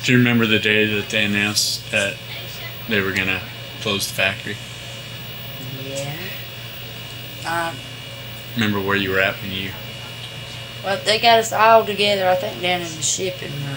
Do you remember the day that they announced that they were going to close the factory? Yeah. Remember where you were at when you... Well, they got us all together, I think, down in the shipping room.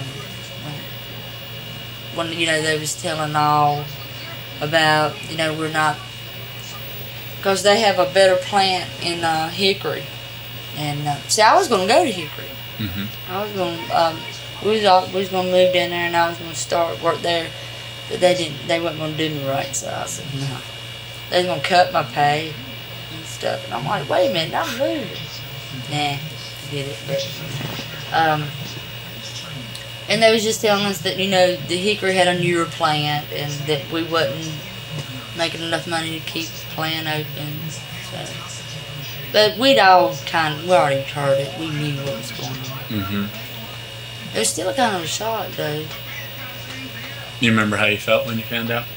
When they was telling all about, we're not... Because they have a better plant in Hickory. And, see, I was going to go to Hickory. Mm-hmm. I was going to... we was going to move down there, and I was going to start work there. But they wasn't going to do me right, so I said, no. They was going to cut my pay and stuff. And I'm like, wait a minute, I'm moving. Nah, did it. But, and they was just telling us that, the Hickory had a newer plant and that we wasn't making enough money to keep the plant open. So, but we already heard it. We knew what was going on. Mm-hmm. It was still kind of a shock, though. You remember how you felt when you found out?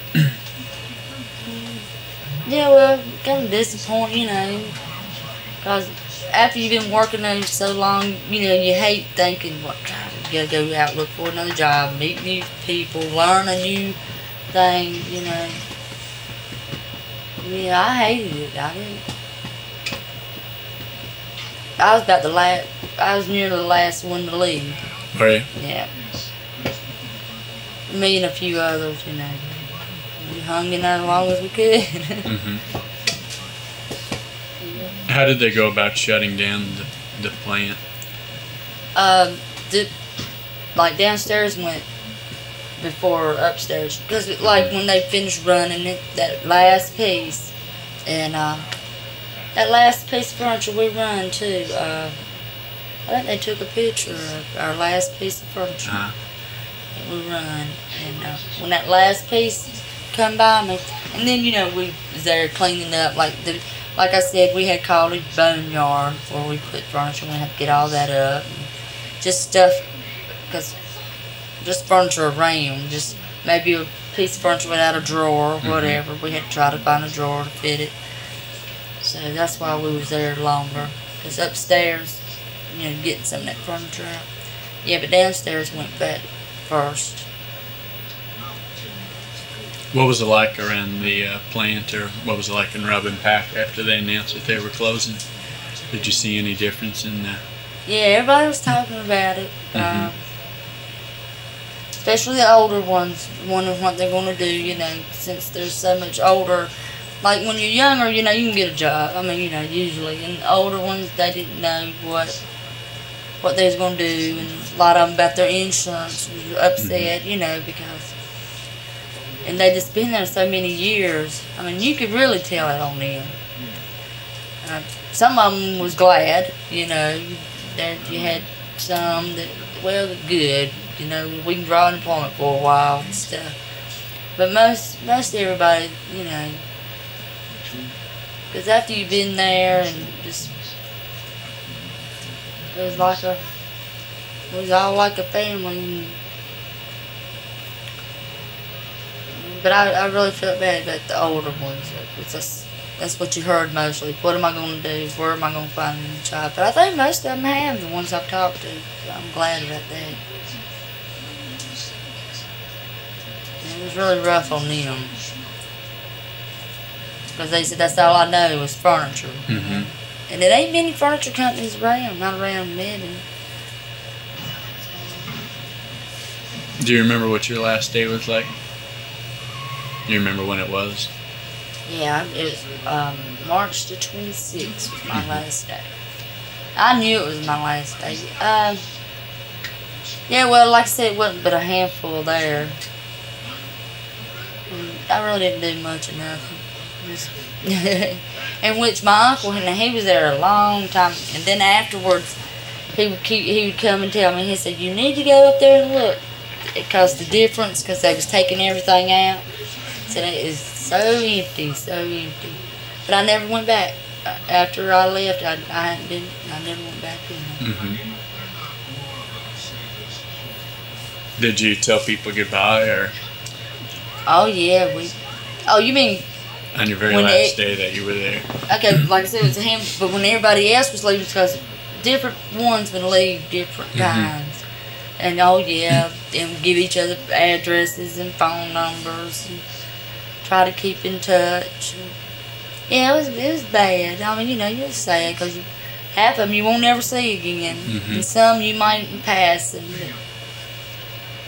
Yeah, well, kind of disappointed, because after you've been working there so long, you hate thinking, God, you gotta go out, look for another job, meet new people, learn a new thing, Yeah, I hated it. I didn't. I was near the last one to leave. Were you? Yeah. Me and a few others, We hung in there as long as we could. Mm-hmm. How did they go about shutting down the plant? Like downstairs went before upstairs. Because when they finished running it, that last piece, and that last piece of furniture we run too, I think they took a picture of our last piece of furniture. Uh-huh. We run, and when that last piece come by me, and then we was there cleaning up like I said, we had called it boneyard where we put furniture. We had to get all that up, and just stuff, because just furniture around, just maybe a piece of furniture without a drawer or whatever. We had to try to find a drawer to fit it. So that's why we was there longer, because upstairs, getting some of that furniture out. Yeah, but downstairs went back first. What was it like around the plant, or what was it like in Rub and Pack after they announced that they were closing? Did you see any difference in that? Yeah, everybody was talking about it. Especially the older ones, wondering what they're going to do, since they're so much older. Like when you're younger, you can get a job. I mean, usually. And the older ones, they didn't know what they was going to do. And a lot of them about their insurance was upset, because... And they just been there so many years. I mean, you could really tell it on them. Some of them was glad, that you had some that, well, good, we can draw unemployment for a while and stuff. But most everybody, because after you've been there and just, it was all like a family. But I really felt bad about the older ones. That's what you heard mostly. What am I going to do? Where am I going to find a new job? But I think most of them have, the ones I've talked to. So I'm glad about that. It was really rough on them. Because they said that's all I know was furniture. Mm-hmm. And there ain't many furniture companies around, not around many. Do you remember what your last day was like? Do you remember when it was? Yeah, it was March the 26th was my last day. I knew it was my last day. Yeah, well, like I said, it wasn't but a handful there. I really didn't do much of nothing. In which my uncle, he was there a long time, and then afterwards, he would come and tell me, he said, you need to go up there and look, because the difference, because they was taking everything out. He said, it is so empty, so empty. But I never went back. After I left, I never went back in there. Mm-hmm. Did you tell people goodbye, or? Oh, yeah, oh, you mean? On your very last day that you were there. Okay, like I said, it was him, but when everybody else was leaving, because different ones would leave different times. And oh yeah, and give each other addresses and phone numbers and try to keep in touch. Yeah, it was bad. I mean, you're sad because half of them you won't never see again, and some you might pass. And